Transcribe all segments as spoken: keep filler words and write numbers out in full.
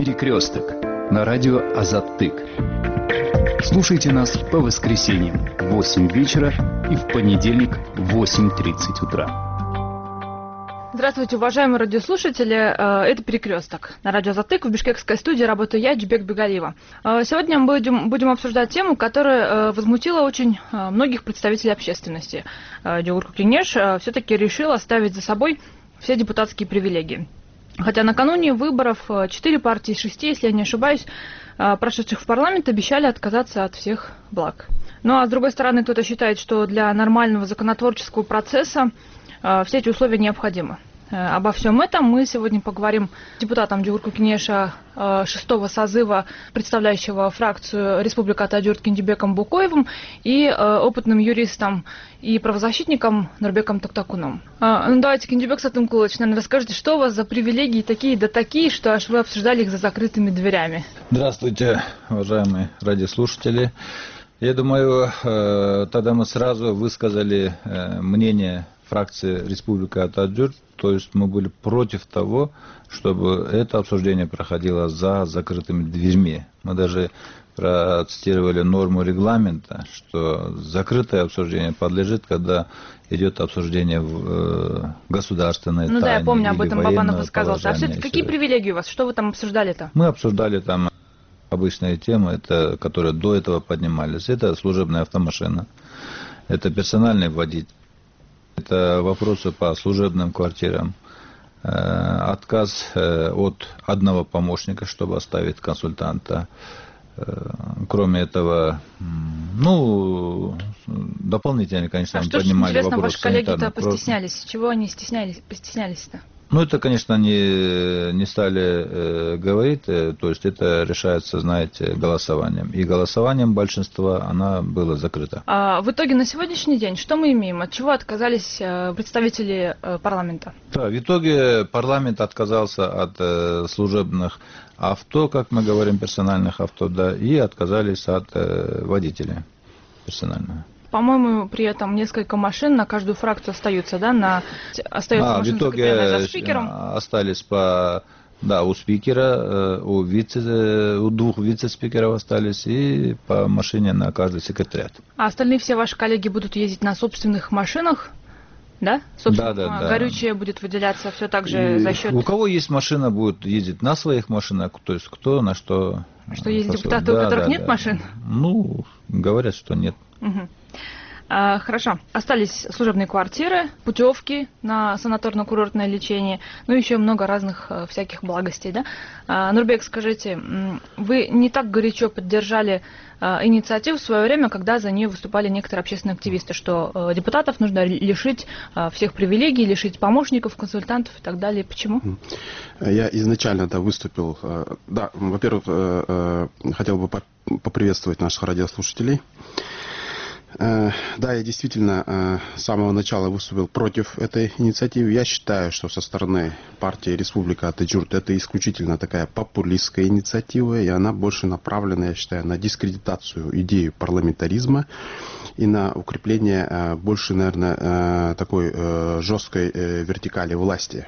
«Перекресток» на радио Азаттык. Слушайте нас по воскресеньям в восемь вечера и в понедельник в восемь тридцать утра. Здравствуйте, уважаемые радиослушатели. Это «Перекресток». На радио Азаттык в бишкекской студии работаю я, Джибек Бегалиева. Сегодня мы будем, будем обсуждать тему, которая возмутила очень многих представителей общественности. Джугурку Кенеш все-таки решил оставить за собой все депутатские привилегии. Хотя накануне выборов четыре партии из шести, если я не ошибаюсь, прошедших в парламент, обещали отказаться от всех благ. Ну а с другой стороны, кто-то считает, что для нормального законотворческого процесса все эти условия необходимы. Обо всем этом мы сегодня поговорим с депутатом Джугурку Кенеша шестого созыва, представляющего фракцию Республика Атажюрт Кенжебеком Букоевым, и опытным юристом и правозащитником Нурбеком Токтакуном. Ну, давайте, Кенжебек Сатымкулович, наверное, расскажите, что у вас за привилегии такие да такие, что аж вы обсуждали их за закрытыми дверями? Здравствуйте, уважаемые радиослушатели. Я думаю, тогда мы сразу высказали мнение фракции Республика Атажюрт, то есть мы были против того, чтобы это обсуждение проходило за закрытыми дверьми. Мы даже процитировали норму регламента, что закрытое обсуждение подлежит, когда идет обсуждение в государственной тайне. Ну да, я помню, об этом Бабанов высказался. А все-таки какие сюда. привилегии у вас? Что вы там обсуждали-то? Мы обсуждали там обычные темы, это, которые до этого поднимались. Это служебная автомашина, это персональный водитель. Это вопросы по служебным квартирам, э, отказ э, от одного помощника, чтобы оставить консультанта. Э, кроме этого, ну, дополнительно, конечно, а мы что поднимали интересно, вопрос ваши коллеги-то санитарных постеснялись? Чего они стеснялись, постеснялись-то? Ну, это, конечно, не, не стали э, говорить, э, то есть это решается, знаете, голосованием. И голосованием большинства она была закрыта. А в итоге на сегодняшний день что мы имеем? От чего отказались э, представители э, парламента? Да, в итоге парламент отказался от э, служебных авто, как мы говорим, персональных авто, да, и отказались от э, водителя персонального. По-моему, при этом несколько машин на каждую фракцию остаются, да? На... Остается а, машина в итоге за спикером. Остались по... Да, у спикера, у, вице, у двух вице-спикеров остались, и по машине на каждый секретариат. А остальные все ваши коллеги будут ездить на собственных машинах? Да? Собственно, да, да, да. Горючее будет выделяться все так же и за счет... У кого есть машина, будет ездить на своих машинах, то есть кто на что... Что есть депутаты, да, у которых да, нет да. машин? Ну, говорят, что нет. Угу. А, хорошо. Остались служебные квартиры, путевки на санаторно-курортное лечение, ну и еще много разных а, всяких благостей, да? А, Нурбек, скажите, вы не так горячо поддержали а, инициативу в свое время, когда за нее выступали некоторые общественные активисты, что а, депутатов нужно лишить а, всех привилегий, лишить помощников, консультантов и так далее. Почему? Я изначально да, выступил, да, во-первых, хотел бы поприветствовать наших радиослушателей. Да, я действительно с самого начала выступил против этой инициативы. Я считаю, что со стороны партии Республика Атажюрт это исключительно такая популистская инициатива, и она больше направлена, я считаю, на дискредитацию идеи парламентаризма и на укрепление больше, наверное, такой жесткой вертикали власти.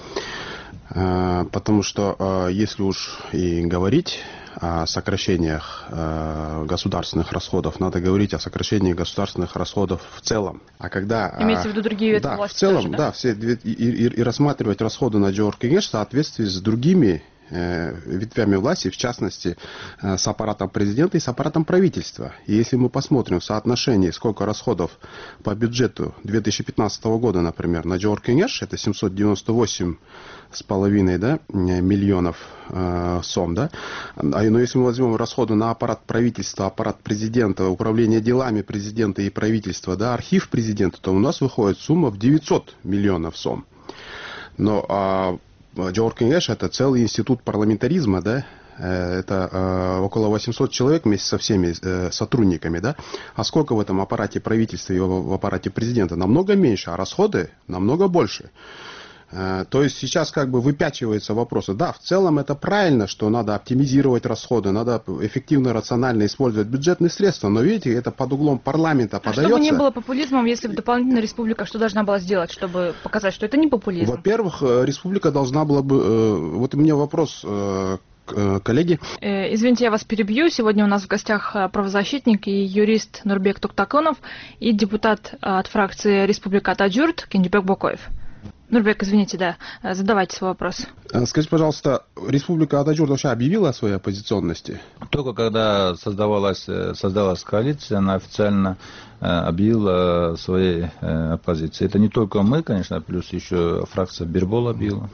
Потому что если уж и говорить о сокращениях государственных расходов, надо говорить о сокращении государственных расходов в целом. А когда... Имеется в виду другие ветви да, власти в целом, тоже, да? Да, все, и, и, и рассматривать расходы на Джугурку Кенеш в соответствии с другими ветвями власти, в частности, с аппаратом президента и с аппаратом правительства. И если мы посмотрим в соотношении, сколько расходов по бюджету две тысячи пятнадцатого года, например, на Джугурку Кенеш, это семьсот девяносто восемь с половиной да, миллионов э, сом, да. А, но если мы возьмем расходы на аппарат правительства, аппарат президента, управление делами президента и правительства, да, архив президента, то у нас выходит сумма в девятьсот миллионов сом. Но а, Джугурку Кенеш это целый институт парламентаризма, да. Это э, около восьмисот человек вместе со всеми э, сотрудниками, да? А сколько в этом аппарате правительства и в, в аппарате президента? Намного меньше, а расходы намного больше. То есть сейчас как бы выпячиваются вопросы. Да, в целом это правильно, что надо оптимизировать расходы, надо эффективно, рационально использовать бюджетные средства, но видите, это под углом парламента подается. А чтобы не было популизмом, если дополнительно республика что должна была сделать, чтобы показать, что это не популизм? Во-первых, республика должна была бы... Вот у меня вопрос коллеги. Извините, я вас перебью. Сегодня у нас в гостях правозащитник и юрист Нурбек Токтаконов и депутат от фракции Республика Атаджурт Кенжебек Бокоев. Нурбек, извините, да, задавайте свой вопрос. Скажите, пожалуйста, Республика Атаджурт вообще объявила о своей оппозиционности? Только когда создавалась, создалась коалиция, она официально объявила своей оппозиции. Это не только мы, конечно, плюс еще фракция Бирбол объявила.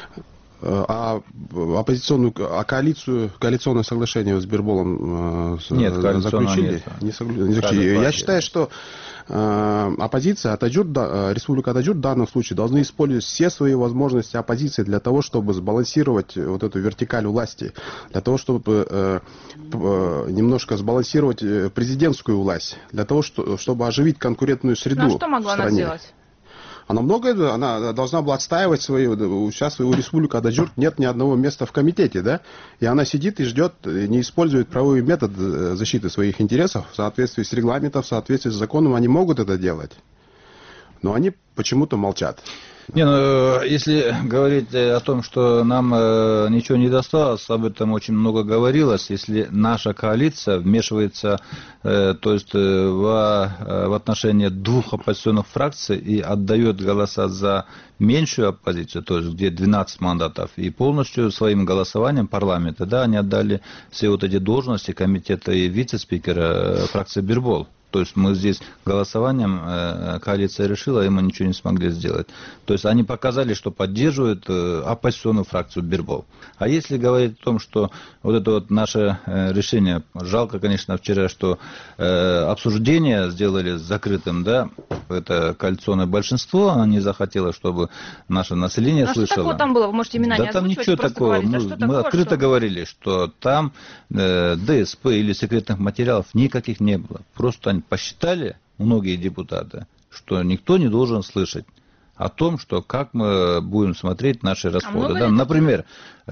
А оппозиционную, а коалицию, коалиционное соглашение с Бирболом нет, заключили? Нет, не заключили. Я считаю, что э, оппозиция Атаджурт, да, Республика Атаджурт в данном случае должны использовать все свои возможности оппозиции для того, чтобы сбалансировать вот эту вертикаль власти, для того, чтобы э, э, немножко сбалансировать президентскую власть, для того, что, чтобы оживить конкурентную среду. Ну, а что могла она сделать? Она многое, она должна была отстаивать свою, сейчас у Республики Атаджурт нет ни одного места в комитете, да, и она сидит и ждет, не использует правовой метод защиты своих интересов в соответствии с регламентом, в соответствии с законом, они могут это делать, но они почему-то молчат. Не, ну, если говорить о том, что нам э, ничего не досталось, об этом очень много говорилось. Если наша коалиция вмешивается, э, то есть э, в, в отношении двух оппозиционных фракций и отдает голоса за меньшую оппозицию, то есть где двенадцать мандатов, и полностью своим голосованием парламента, да, они отдали все вот эти должности комитета и вице-спикера фракции Бирбол. То есть мы здесь голосованием, э, коалиция решила, и мы ничего не смогли сделать. То есть они показали, что поддерживают э, оппозиционную фракцию Бирбол. А если говорить о том, что вот это вот наше э, решение, жалко, конечно, вчера, что э, обсуждение сделали закрытым, да, это коалиционное большинство, оно не захотело, чтобы наше население а слышало. Что такого там было? Вы можете имена да не озвучивать, там ничего такого. Говорить, мы, а что мы такого, открыто что? говорили, что там э, ДСП или секретных материалов никаких не было. Просто они посчитали, многие депутаты, что никто не должен слышать о том, что как мы будем смотреть наши расходы. А да? Например,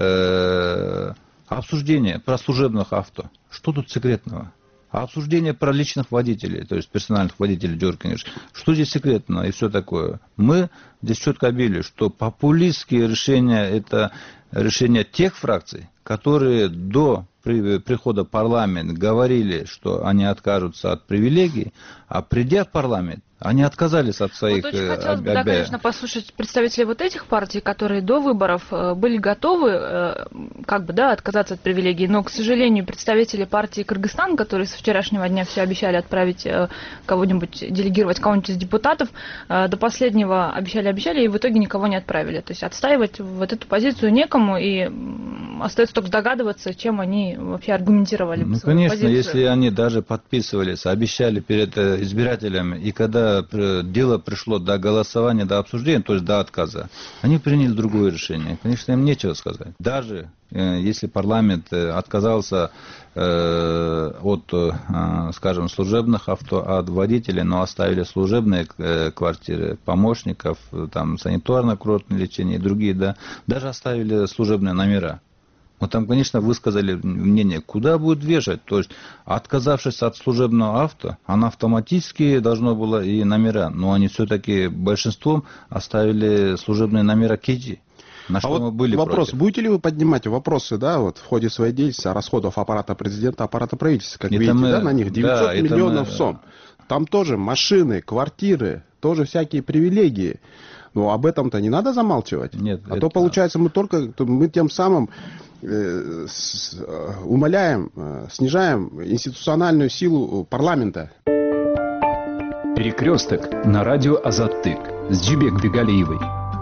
э, обсуждение про служебных авто. Что тут секретного? А обсуждение про личных водителей, то есть персональных водителей Дёркиниш, что здесь секретного и все такое? Мы здесь четко объявили, что популистские решения – это решения тех фракций, которые до прихода в парламент говорили, что они откажутся от привилегий, а придя в парламент, они отказались от своих вот очень хотелось бы, обязанностей. да, конечно, послушать представителей вот этих партий, которые до выборов были готовы, как бы, да, отказаться от привилегий, но, к сожалению, представители партии Кыргызстан, которые с вчерашнего дня все обещали отправить кого-нибудь, делегировать кого-нибудь из депутатов, до последнего обещали-обещали и в итоге никого не отправили. То есть отстаивать вот эту позицию некому, и остается только догадываться, чем они вообще аргументировали ну, свою конечно, позицию. если они даже подписывались, обещали перед избирателями, и когда дело пришло до голосования, до обсуждения, то есть до отказа, они приняли другое решение. Конечно, им нечего сказать. Даже э, если парламент э, отказался э, от, э, скажем, служебных авто, от водителей, но оставили служебные э, квартиры, помощников, там, санитарно-курортное лечение и другие, да, даже оставили служебные номера. Мы там, конечно, высказали мнение, куда будет вешать. То есть, отказавшись от служебного авто, оно автоматически должно было и номера. Но они все-таки большинством оставили служебные номера Кеджи. На что а мы вот были вопрос, против. Будете ли вы поднимать вопросы, да, вот в ходе своей деятельности о расходах аппарата президента, аппарата правительства? Как Это видите, мы, да, на них девятьсот да, миллионов мы... сом. Там тоже машины, квартиры, тоже всякие привилегии. Но об этом-то не надо замалчивать. Нет, а это... то, получается, мы только, мы тем самым э, с, умаляем, э, снижаем институциональную силу парламента. Перекресток на радио Азаттык с Джибек Бигалиевой.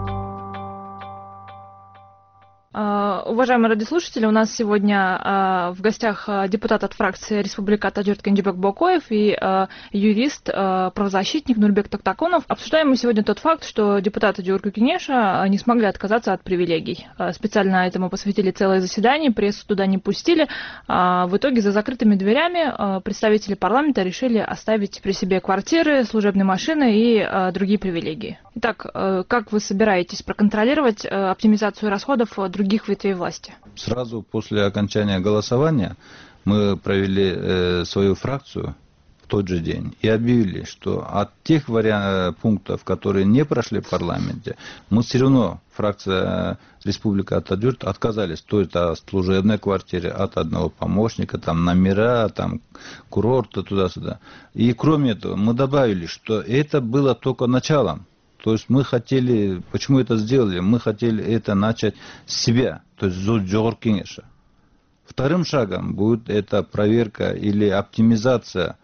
Уважаемые радиослушатели, у нас сегодня э, в гостях депутат от фракции Республика Атаджурт Кенжебек Бокоев и э, юрист, э, правозащитник Нурбек Токтаконов. Обсуждаем мы сегодня тот факт, что депутаты Дюрку Кенеша не смогли отказаться от привилегий. Э, специально этому посвятили целое заседание, прессу туда не пустили. А в итоге за закрытыми дверями э, представители парламента решили оставить при себе квартиры, служебные машины и э, другие привилегии. Итак, э, как вы собираетесь проконтролировать э, оптимизацию расходов других других ветвей власти? Сразу после окончания голосования мы провели э, свою фракцию в тот же день и объявили, что от тех вариантов, пунктов, которые не прошли в парламенте, мы все равно, фракция Республика Атаджурт, отказались. То есть от служебной квартиры, от одного помощника, там номера, там курорта, туда-сюда. И кроме этого, мы добавили, что это было только началом. То есть мы хотели, почему это сделали? Мы хотели это начать с себя, то есть зод жогор кеңеша. Вторым шагом будет эта проверка или оптимизация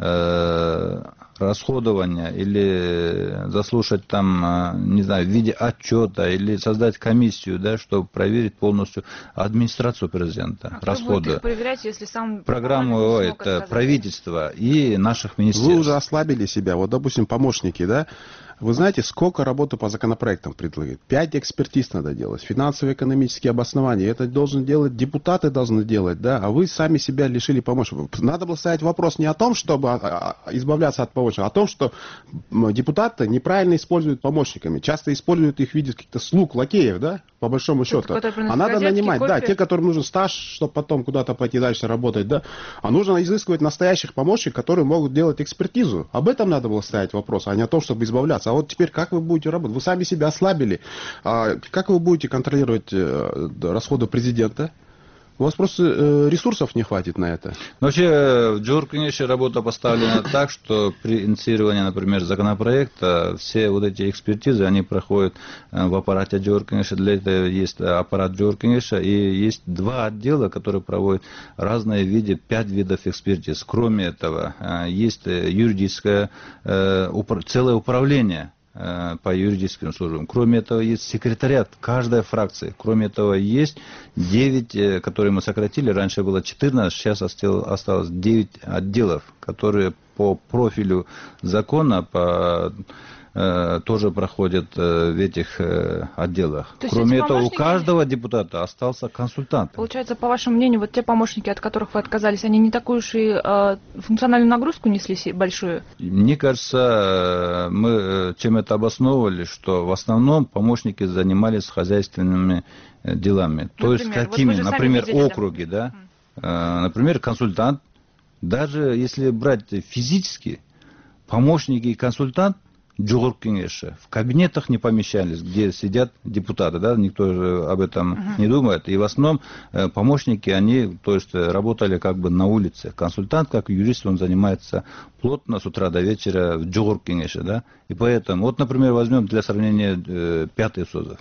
э, расходования, или заслушать там, не знаю, в виде отчета, или создать комиссию, да, чтобы проверить полностью администрацию президента, а расходы. Кто будет их проверять, если сам программу это правительства и наших министерств. Вы уже ослабили себя. Вот, допустим, помощники, да? Вы знаете, сколько работы по законопроектам предлагают? Пять экспертиз надо делать, финансово-экономические обоснования. Это должны делать депутаты, должны делать, да? А вы сами себя лишили помощников. Надо было ставить вопрос не о том, чтобы избавляться от помощников, а о том, что депутаты неправильно используют помощниками. Часто используют их в виде каких-то слуг, лакеев, да? По большому счету. А надо газетки, нанимать, кофе. Да, те, которым нужен стаж, чтобы потом куда-то пойти дальше работать, да? А нужно изыскивать настоящих помощников, которые могут делать экспертизу. Об этом надо было ставить вопрос, а не о том, чтобы избавляться. А вот теперь как вы будете работать? Вы сами себя ослабили. А как вы будете контролировать расходы президента? У вас просто э, ресурсов не хватит на это. Вообще, в Джор, конечно, работа поставлена так, что при инициировании, например, законопроекта, все вот эти экспертизы, они проходят в аппарате Джор, конечно, для этого есть аппарат Джор, конечно, и есть два отдела, которые проводят разные виды, пять видов экспертиз. Кроме этого, есть юридическое, целое управление по юридическим службам. Кроме этого, есть секретариат каждой фракции. Кроме этого, есть девять, которые мы сократили. Раньше было четырнадцать, сейчас осталось девять отделов, которые по профилю закона, по тоже проходят в этих отделах. Кроме этого, у каждого депутата остался консультант. Получается, по вашему мнению, вот те помощники, от которых вы отказались, они не такую уж и э, функциональную нагрузку несли большую? Мне кажется, мы чем это обосновывали, что в основном помощники занимались хозяйственными делами. Например, то есть какими? Вот например, видели, округи, да? да? Например, консультант. Даже если брать физически, помощники и консультант Джогор Кеңеша в кабинетах не помещались, где сидят депутаты, да, никто же об этом uh-huh. не думает. И в основном помощники, они, то есть, работали как бы на улице. Консультант, как юрист, он занимается плотно с утра до вечера в Джогор Кеңеша, да. И поэтому, вот, например, возьмем для сравнения пятый созыв.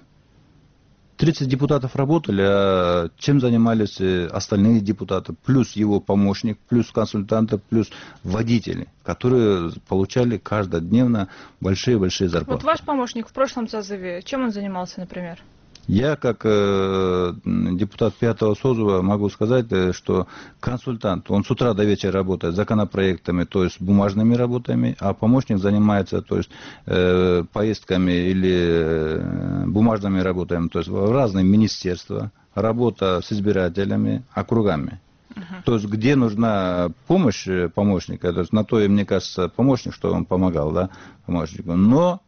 тридцать депутатов работали, а чем занимались остальные депутаты, плюс его помощник, плюс консультанты, плюс водители, которые получали каждодневно большие-большие зарплаты. Вот ваш помощник в прошлом созыве, чем он занимался, например? Я, как э, депутат пятого созыва, могу сказать, что консультант, он с утра до вечера работает законопроектами, то есть бумажными работами, а помощник занимается, то есть э, поездками или э, бумажными работами, то есть в разные министерства, работа с избирателями, округами. Uh-huh. То есть, где нужна помощь помощника, то есть на то, и мне кажется, помощник, что он помогал, да, помощнику. Но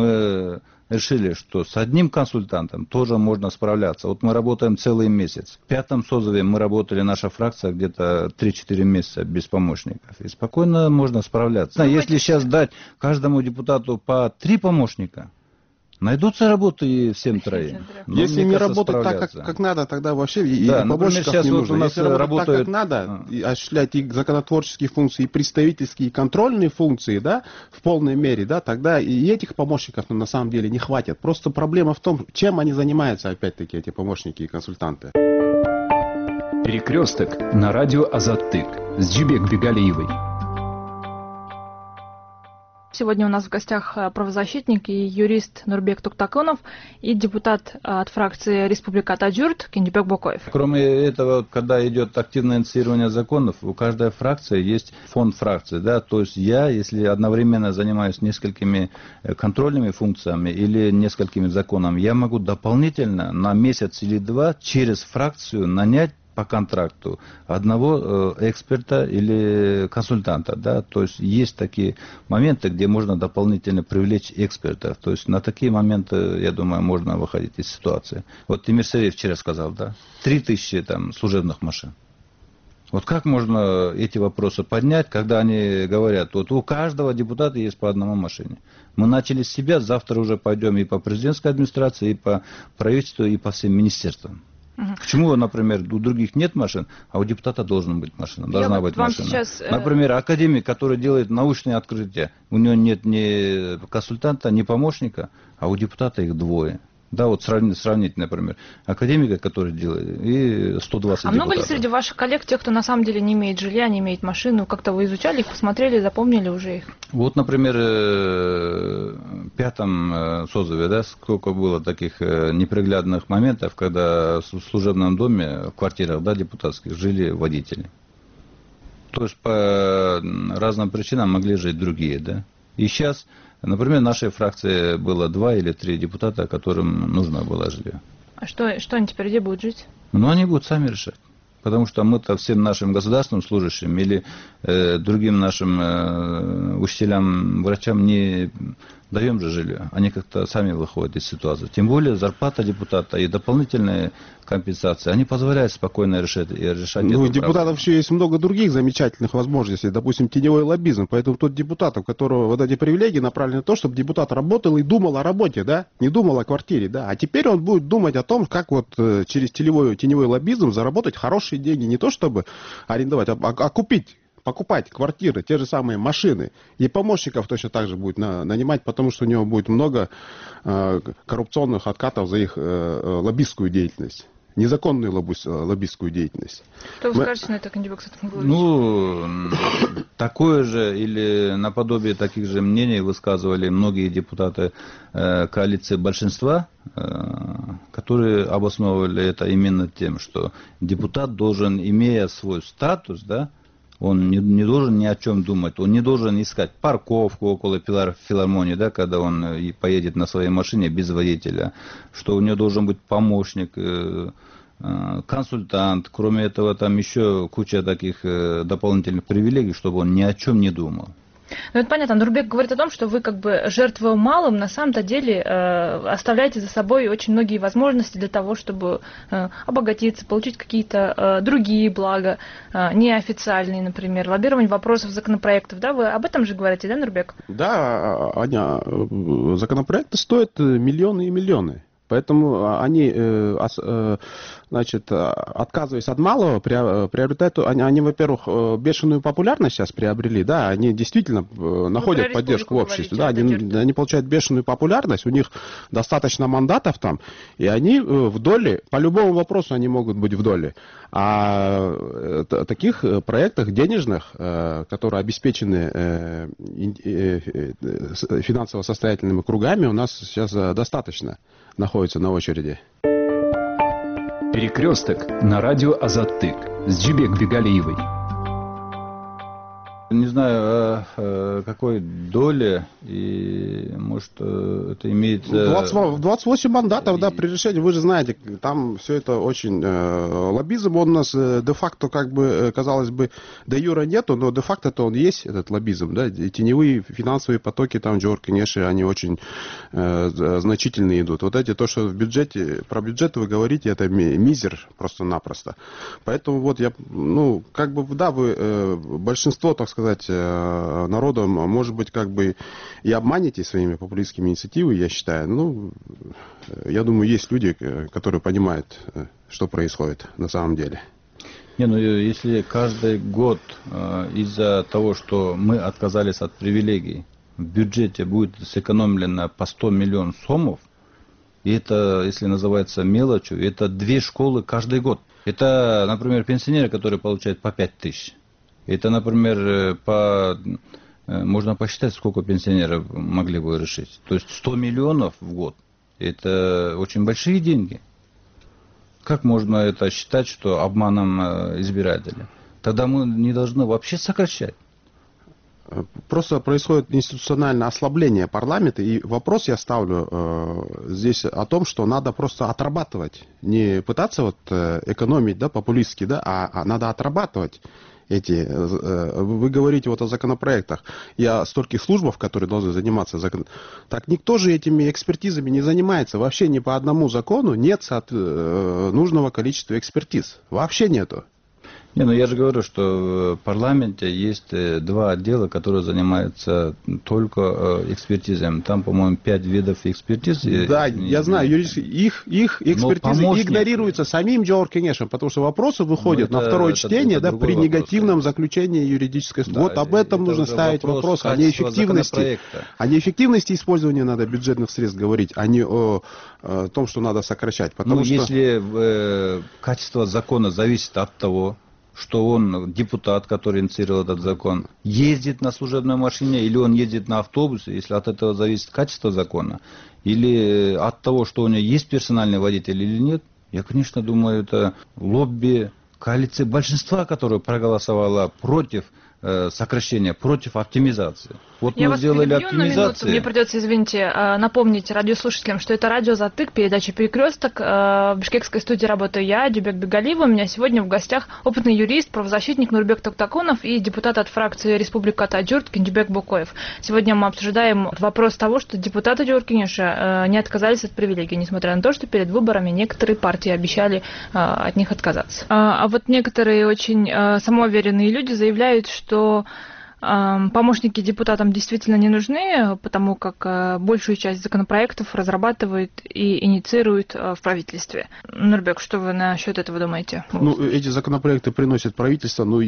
мы решили, что с одним консультантом тоже можно справляться. Вот мы работаем целый месяц. В пятом созыве мы работали, наша фракция, где-то три-четыре месяца без помощников. И спокойно можно справляться. Если сейчас дать каждому депутату по три помощника, найдутся работы и всем троим. Но если не работать так, как, как надо, тогда вообще и, да, и помощников например, не нужно. Вот у нас если работают так, как надо, а. и осуществлять и законотворческие функции, и представительские, и контрольные функции, да, в полной мере, да, тогда и этих помощников ну, на самом деле не хватит. Просто проблема в том, чем они занимаются, опять-таки, эти помощники и консультанты. Перекресток на радио Азаттык с Джибек Бегалиевой. Сегодня у нас в гостях правозащитник и юрист Нурбек Туктакунов и депутат от фракции Республика Атаджурт Кенжебек Бокоев. Кроме этого, когда идет активное инициирование законов, у каждой фракции есть фонд фракции. Да? То есть я, если одновременно занимаюсь несколькими контрольными функциями или несколькими законами, я могу дополнительно на месяц или два через фракцию нанять по контракту одного э, эксперта или консультанта, да, то есть есть такие моменты, где можно дополнительно привлечь экспертов, то есть на такие моменты, я думаю, можно выходить из ситуации. Вот Тимир Сариев вчера сказал, да, три тысячи там служебных машин. Вот как можно эти вопросы поднять, когда они говорят, вот у каждого депутата есть по одному машине. Мы начали с себя, завтра уже пойдем и по президентской администрации, и по правительству, и по всем министерствам. Угу. Почему, например, у других нет машин, а у депутата должна быть машина, должна Я быть вот машина. Сейчас... Например, академик, который делает научные открытия, у него нет ни консультанта, ни помощника, а у депутата их двое. Да, вот сравнить, сравнить, например, академика, который делает, и сто двадцать А депутатов. много ли среди ваших коллег тех, кто на самом деле не имеет жилья, не имеет машину? Как-то вы изучали их, посмотрели, запомнили уже их? Вот, например, в пятом созыве, да, сколько было таких неприглядных моментов, когда в служебном доме, в квартирах, да, депутатских, жили водители. То есть по разным причинам могли жить другие, да. И сейчас... Например, в нашей фракции было два или три депутата, которым нужно было жилье. А что, что они теперь где будут жить? Ну, они будут сами решать. Потому что мы-то всем нашим государственным служащим или э, другим нашим э, учителям, врачам не даем же жилье. Они как-то сами выходят из ситуации. Тем более зарплата депутата и дополнительные компенсации, они позволяют спокойно решать, решать ну, эту у депутатов проблему. еще есть много других замечательных возможностей, допустим, теневой лоббизм. Поэтому тот депутат, у которого вот эти привилегии направлены на то, чтобы депутат работал и думал о работе, да, не думал о квартире, да. А теперь он будет думать о том, как вот э, через теневой, теневой лоббизм заработать хорошие деньги, не то чтобы арендовать, а, а, а купить. Покупать квартиры, те же самые машины. И помощников точно так же будет на, нанимать, потому что у него будет много э, коррупционных откатов за их э, лоббистскую деятельность. Незаконную лоббист, лоббистскую деятельность. Что вы Мы... скажете на это, Кандибек Сатмагулович? Ну, такое же или наподобие таких же мнений высказывали многие депутаты э, коалиции большинства, э, которые обосновывали это именно тем, что депутат должен, имея свой статус, да, он не, не должен ни о чем думать, он не должен искать парковку около филармонии, да, когда он и поедет на своей машине без водителя, что у него должен быть помощник, э, э, консультант, кроме этого там еще куча таких э, дополнительных привилегий, чтобы он ни о чем не думал. Ну, это понятно. Нурбек говорит о том, что вы, как бы, жертвуя малым, на самом-то деле э, оставляете за собой очень многие возможности для того, чтобы э, обогатиться, получить какие-то э, другие блага, э, неофициальные, например, лоббирование вопросов законопроектов. Да? Вы об этом же говорите, да, Нурбек? Да, Аня, законопроекты стоят миллионы и миллионы. Поэтому они, значит, отказываясь от малого, приобретают, они, они, во-первых, бешеную популярность сейчас приобрели, да, они действительно находят ну, поддержку в обществе, да, они, они получают бешеную популярность, у них достаточно мандатов там, и они в доле, по любому вопросу они могут быть в доле. А таких проектах денежных, которые обеспечены финансово состоятельными кругами, у нас сейчас достаточно находится на очереди. Перекресток на радио Азаттык с Джибек Бегалиевой. Не знаю, о какой доле, и может это имеет... двадцать, двадцать восемь мандатов, да, при решении, вы же знаете, там все это очень... Э, лоббизм, он у нас де-факто, как бы, казалось бы, де-юра нету, но де-факто-то он есть, этот лоббизм, да, и теневые финансовые потоки, там, Джор, конечно, они очень э, значительные идут. Вот эти, то, что в бюджете, про бюджет вы говорите, это мизер просто-напросто. Поэтому вот я, ну, как бы, да, вы, э, большинство, так сказать, народом, может быть, как бы и обманете своими популистскими инициативами, я считаю. Ну, я думаю, есть люди, которые понимают, что происходит на самом деле. Не, ну если каждый год из-за того, что мы отказались от привилегий, в бюджете будет сэкономлено по сто миллионов сомов, и это, если называется мелочью, это две школы каждый год. Это, например, пенсионеры, которые получают по пять тысяч. Это, например, по, можно посчитать, сколько пенсионеров могли бы решить. То есть сто миллионов в год. Это очень большие деньги. Как можно это считать, что обманом избирателя? Тогда мы не должны вообще сокращать. Просто происходит институциональное ослабление парламента, и вопрос я ставлю э, здесь о том, что надо просто отрабатывать, не пытаться вот э, экономить, да, популистски, да, а, а надо отрабатывать эти. Э, вы говорите вот о законопроектах и о стольких службах, которые должны заниматься закон... Так никто же этими экспертизами не занимается, вообще ни по одному закону нет от, э, нужного количества экспертиз, вообще нету. Не, ну я же говорю, что в парламенте есть два отдела, которые занимаются только экспертизой. Там, по-моему, пять видов экспертизы. Да, я знаю, юридические, их, их экспертизы игнорируются самим Джордж Кенешем, потому что вопросы выходят это, на второе чтение это, это да, при вопрос, негативном да. заключении юридической службы. Да, вот об этом нужно ставить вопрос, вопрос о неэффективности. О неэффективности использования надо бюджетных средств говорить, а не о, о том, что надо сокращать. Потому ну, что... если э, качество закона зависит от того, что он, депутат, который инициировал этот закон, ездит на служебной машине или он ездит на автобусе, если от этого зависит качество закона, или от того, что у него есть персональный водитель или нет, я, конечно, думаю, это лобби коалиции большинства, которая проголосовала против э, сокращения, против оптимизации. Вот я мы сделали оптимизацию. Мне придется, извините, напомнить радиослушателям, что это радио «Затык», передача «Перекресток». В бишкекской студии работаю я, Джубек Бегалиева. У меня сегодня в гостях опытный юрист, правозащитник Нурбек Токтаконов и депутат от фракции «Республика Таджурт» Кенжебек Бокоев. Сегодня мы обсуждаем вопрос того, что депутаты Джоркинеша не отказались от привилегий, несмотря на то, что перед выборами некоторые партии обещали от них отказаться. А вот некоторые очень самоуверенные люди заявляют, что помощники депутатам действительно не нужны, потому как большую часть законопроектов разрабатывают и инициируют в правительстве. Нурбек, что вы насчет этого думаете? Ну, эти законопроекты приносят правительство, ну,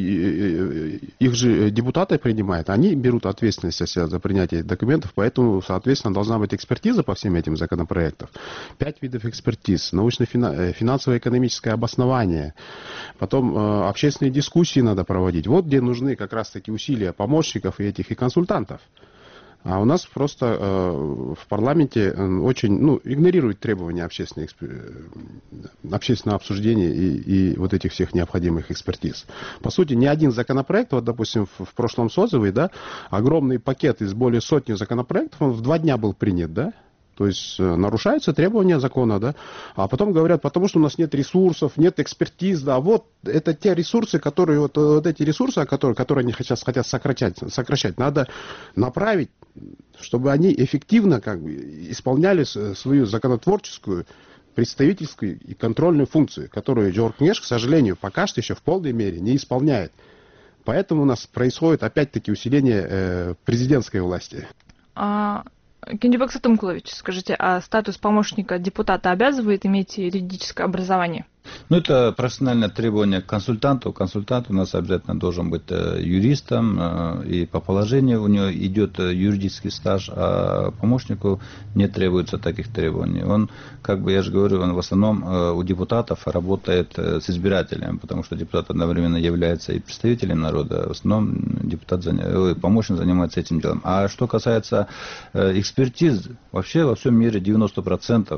их же депутаты принимают, они берут ответственность за принятие документов, поэтому, соответственно, должна быть экспертиза по всем этим законопроектам. Пять видов экспертиз, научно-финансово-экономическое обоснование, потом общественные дискуссии надо проводить. Вот где нужны как раз-таки усилия помощников и этих и консультантов. А у нас просто э, в парламенте очень, ну, игнорируют требования общественного, общественного обсуждения и, и вот этих всех необходимых экспертиз. По сути, ни один законопроект, вот, допустим, в, в прошлом созыве, да, огромный пакет из более сотни законопроектов, он в два дня был принят, да, то есть нарушаются требования закона, да, а потом говорят, потому что у нас нет ресурсов, нет экспертиз, да, вот это те ресурсы, которые, вот, вот эти ресурсы, которые, которые они сейчас хотят сокращать, сокращать, надо направить, чтобы они эффективно как бы исполняли свою законотворческую, представительскую и контрольную функцию, которую Джордж Кенеш, к сожалению, пока что еще в полной мере не исполняет. Поэтому у нас происходит опять-таки усиление э, президентской власти. А... Кенжебек Сатымкулович, скажите, а статус помощника депутата обязывает иметь юридическое образование? Ну, это профессиональное требование к консультанту. Консультант у нас обязательно должен быть юристом, и по положению у него идет юридический стаж, а помощнику не требуется таких требований. Он, как бы я же говорю, он в основном у депутатов работает с избирателями, потому что депутат одновременно является и представителем народа. В основном депутат, помощник занимается этим делом. А что касается экспертиз, вообще во всем мире девяносто процентов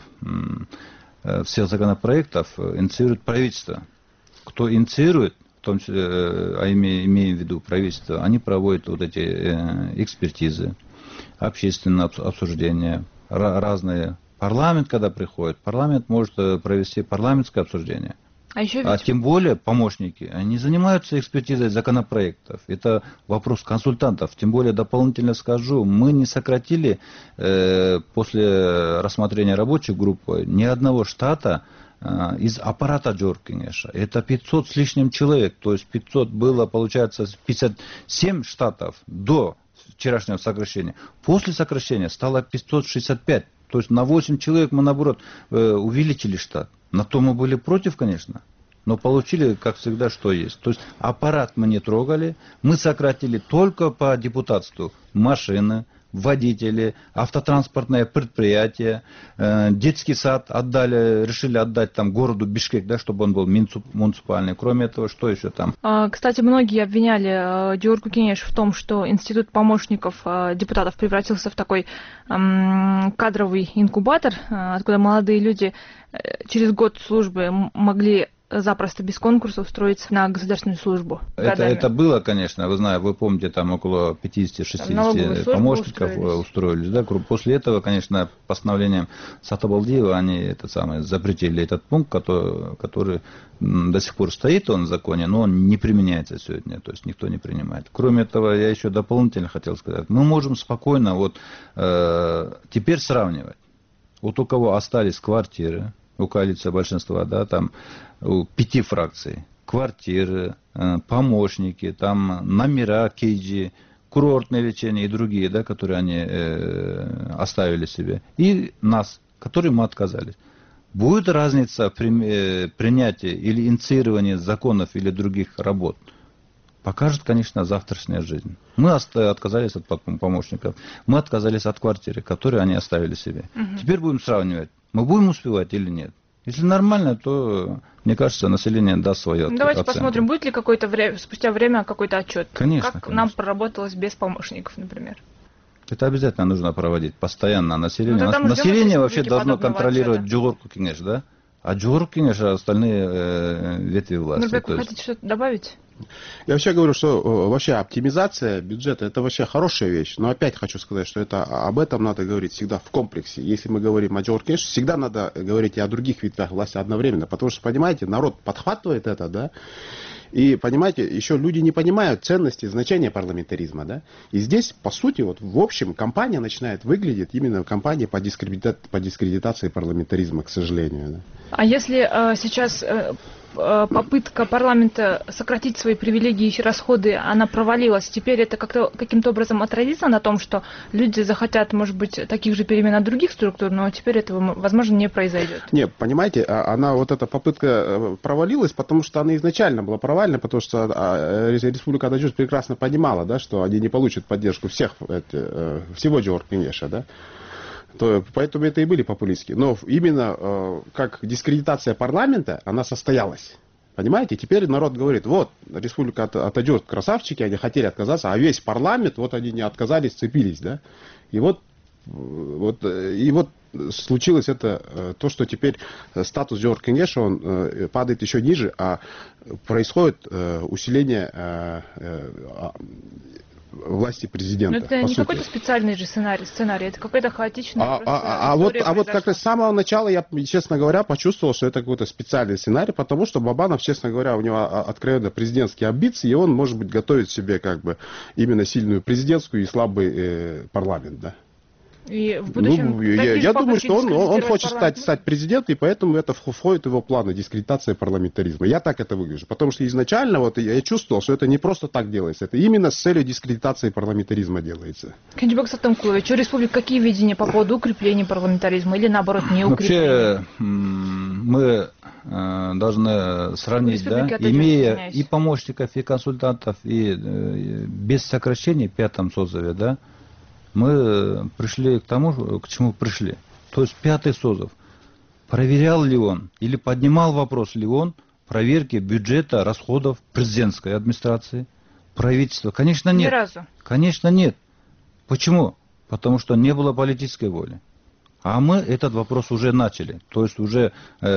всех законопроектов инициирует правительство. Кто инициирует, в том числе, а имея, имея в виду правительство, они проводят вот эти экспертизы, общественные обсуждения, разные. Парламент, когда приходит, парламент может провести парламентское обсуждение. А, еще ведь... а тем более помощники, они занимаются экспертизой законопроектов. Это вопрос консультантов. Тем более, дополнительно скажу, мы не сократили э, после рассмотрения рабочей группы ни одного штата э, из аппарата Джордж Кенеша. Это пятьсот с лишним человек. То есть пятьсот было, получается, пятьдесят семь штатов до вчерашнего сокращения. После сокращения стало пятьсот шестьдесят пять. То есть на восемь человек мы, наоборот, э, увеличили штат. На то мы были против, конечно, но получили, как всегда, что есть. То есть аппарат мы не трогали, мы сократили только по депутатству машины, водители, автотранспортное предприятие, э, детский сад отдали, решили отдать там городу Бишкек, да, чтобы он был муниципальный. Кроме этого, что еще там? Кстати, многие обвиняли Джордж Кенеш в том, что институт помощников депутатов превратился в такой эм, кадровый инкубатор, откуда молодые люди через год службы могли запросто без конкурса устроиться на государственную службу. Это, это было, конечно, вы знаете, вы помните, там около пятьдесят-шестьдесят помощников устроились. устроились да? После этого, конечно, постановлением Сатабалдиева они это самое, запретили этот пункт, который, который до сих пор стоит он в законе, но он не применяется сегодня, то есть никто не принимает. Кроме этого, я еще дополнительно хотел сказать, мы можем спокойно вот э, теперь сравнивать. Вот у кого остались квартиры, у коалиции большинства, да, там у пяти фракций, квартиры, помощники, там номера кейджи, курортное лечение и другие, да, которые они э, оставили себе, и нас, которые мы отказались. Будет разница при э, принятии или инициировании законов или других работ? Покажет, конечно, завтрашняя жизнь. Мы отказались от помощников, мы отказались от квартиры, которую они оставили себе. Угу. Теперь будем сравнивать, мы будем успевать или нет. Если нормально, то, мне кажется, население даст свое оценку. Давайте посмотрим, будет ли какое-то время, спустя время какой-то отчет. Конечно, как конечно. нам проработалось без помощников, например. Это обязательно нужно проводить постоянно. Население, ну, население вообще должно контролировать Джугурку Кенеш, да? А Джугурку Кенеш, а остальные э, ветви власти. Нурбек, вы хотите что-то добавить? Я вообще говорю, что вообще оптимизация бюджета это вообще хорошая вещь, но опять хочу сказать, что это об этом надо говорить всегда в комплексе. Если мы говорим о Джугурку Кенеш, всегда надо говорить и о других ветвях власти одновременно, потому что, понимаете, народ подхватывает это, да, и, понимаете, еще люди не понимают ценности, значения парламентаризма, да, и здесь, по сути, вот в общем, кампания начинает выглядеть именно кампания по, дискредита... по дискредитации парламентаризма, к сожалению, да. А если э, сейчас э, попытка парламента сократить свои привилегии и расходы, она провалилась, теперь это как-то каким-то образом отразится на том, что люди захотят, может быть, таких же перемен от других структур, но теперь этого, возможно, не произойдет? Не, понимаете, она вот эта попытка провалилась, потому что она изначально была провальна, потому что Республика Ата-Джурт прекрасно понимала, да, что они не получат поддержку всех, всего Джугурку Кенеша, да. То, поэтому это и были популистские. Но именно э, как дискредитация парламента, она состоялась. Понимаете? Теперь народ говорит, вот, Республика Ата-Джурт красавчики, они хотели отказаться, а весь парламент, вот они не отказались, сцепились, да. И вот, вот, и вот случилось это, то, что теперь статус Джугурку Кенеша, он э, падает еще ниже, а происходит э, усиление э, э, власти президента. Но это не какой-то специальный же сценарий, сценарий, это какой-то хаотичный. А, а, а, вот, а вот как раз с самого начала я, честно говоря, почувствовал, что это какой-то специальный сценарий, потому что Бабанов, честно говоря, у него откровенно президентские амбиции, и он, может быть, готовит себе как бы именно сильную президентскую и слабый э, парламент, да. И в будущем ну, я я думаю, что он, он, он хочет стать, стать президентом, и поэтому это входит в его планы дискредитация парламентаризма. Я так это выгляжу. Потому что изначально вот, я чувствовал, что это не просто так делается, это именно с целью дискредитации парламентаризма делается. Кенжебек Саттымкулович, у республики какие видения по поводу укрепления парламентаризма или наоборот не укрепления? Вообще мы э, должны сравнить, да, имея и помощников, и консультантов, и э, без сокращений в пятом созыве, да, мы пришли к тому, к чему пришли. То есть пятый созыв, проверял ли он или поднимал вопрос ли он проверки бюджета, расходов президентской администрации, правительства? Конечно, нет. Ни разу. Конечно, нет. Почему? Потому что не было политической воли. А мы этот вопрос уже начали. То есть уже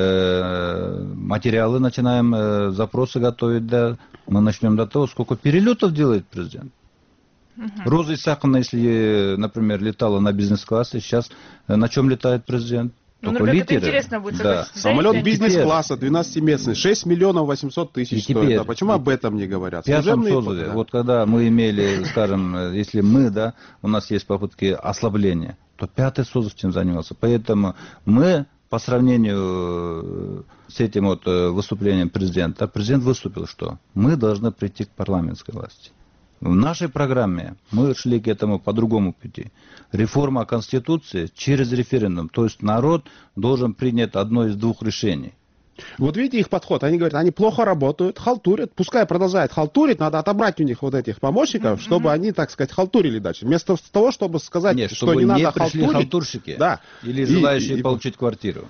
э, материалы начинаем, э, запросы готовить. Да, мы начнем до того, сколько перелетов делает президент. Угу. Роза Исаковна, если, например, летала на бизнес-классе, сейчас на чем летает президент? Ну, Только литеры. Это интересно будет. Да. Самолет бизнес-класса, двенадцатиместный, шесть миллионов восемьсот тысяч стоит. Теперь, а почему об этом не говорят? В пятом созыве, да. Вот когда мы имели, скажем, если мы, да, у нас есть попытки ослабления, то пятый созыв чем занимался. Поэтому мы, по сравнению с этим вот выступлением президента, президент выступил, что мы должны прийти к парламентской власти. В нашей программе мы шли к этому по другому пути. Реформа Конституции через референдум. То есть народ должен принять одно из двух решений. Вот видите их подход. Они говорят, они плохо работают, халтурят. Пускай продолжают халтурить, надо отобрать у них вот этих помощников, mm-hmm. чтобы они, так сказать, халтурили дальше. Вместо того, чтобы сказать, Нет, что чтобы не, не надо пришли халтурить. халтурщики, да. Или желающие и, получить и... квартиру.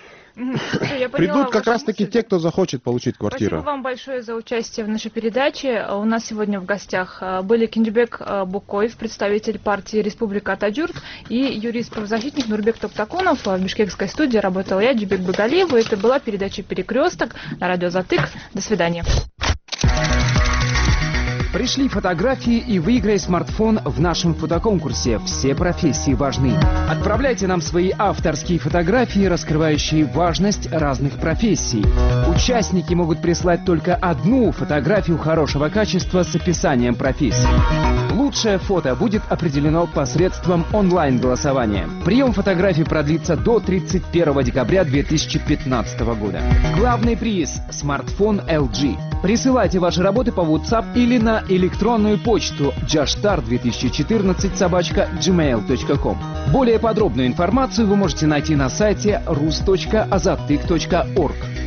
Я Придут как раз таки те, кто захочет получить квартиру. Спасибо вам большое за участие в нашей передаче. У нас сегодня в гостях были Кенжебек Букоев, представитель партии Республика Ата-Джурт, и юрист-правозащитник Нурбек Токтакунов. В бишкекской студии работала я, Джибек Бегалиева. Это была передача «Перекресток» на радио Азаттык. До свидания. Пришли фотографии и выиграй смартфон в нашем фотоконкурсе. Все профессии важны. Отправляйте нам свои авторские фотографии, раскрывающие важность разных профессий. Участники могут прислать только одну фотографию хорошего качества с описанием профессии. Лучшее фото будет определено посредством онлайн-голосования. Прием фотографий продлится до тридцать первого декабря две тысячи пятнадцатого года. Главный приз – смартфон эл джи. Присылайте ваши работы по WhatsApp или на электронную почту джаштар две тысячи четырнадцать собака джимейл точка ком. Более подробную информацию вы можете найти на сайте рус точка азаттык точка орг.